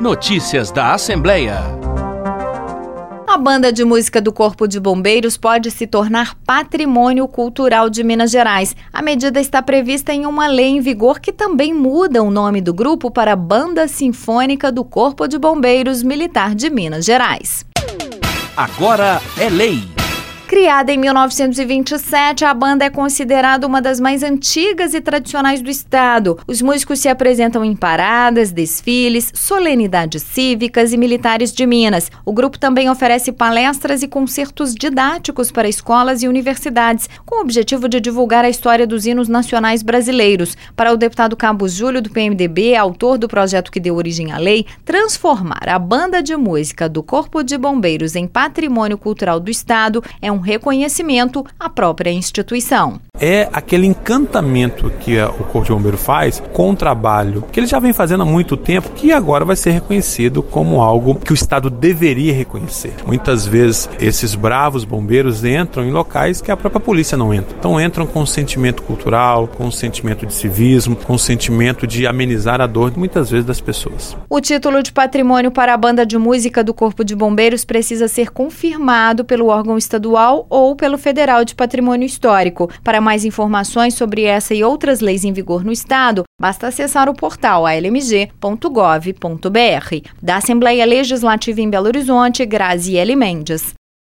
Notícias da Assembleia. A banda de música do Corpo de Bombeiros pode se tornar patrimônio cultural de Minas Gerais. A medida está prevista em uma lei em vigor que também muda o nome do grupo para Banda Sinfônica do Corpo de Bombeiros Militar de Minas Gerais. Agora é lei. Criada em 1927, a banda é considerada uma das mais antigas e tradicionais do estado. Os músicos se apresentam em paradas, desfiles, solenidades cívicas e militares de Minas. O grupo também oferece palestras e concertos didáticos para escolas e universidades, com o objetivo de divulgar a história dos hinos nacionais brasileiros. Para o deputado Cabo Júlio, do PMDB, autor do projeto que deu origem à lei, transformar a banda de música do Corpo de Bombeiros em patrimônio cultural do estado é um reconhecimento à própria instituição. É aquele encantamento que o Corpo de Bombeiro faz com o trabalho que ele já vem fazendo há muito tempo, que agora vai ser reconhecido como algo que o Estado deveria reconhecer. Muitas vezes esses bravos bombeiros entram em locais que a própria polícia não entra. Então entram com um sentimento cultural, com um sentimento de civismo, com um sentimento de amenizar a dor muitas vezes das pessoas. O título de patrimônio para a banda de música do Corpo de Bombeiros precisa ser confirmado pelo órgão estadual ou pelo Federal de Patrimônio Histórico. Para mais informações sobre essa e outras leis em vigor no estado, basta acessar o portal almg.gov.br. Da Assembleia Legislativa em Belo Horizonte, Graziele Mendes.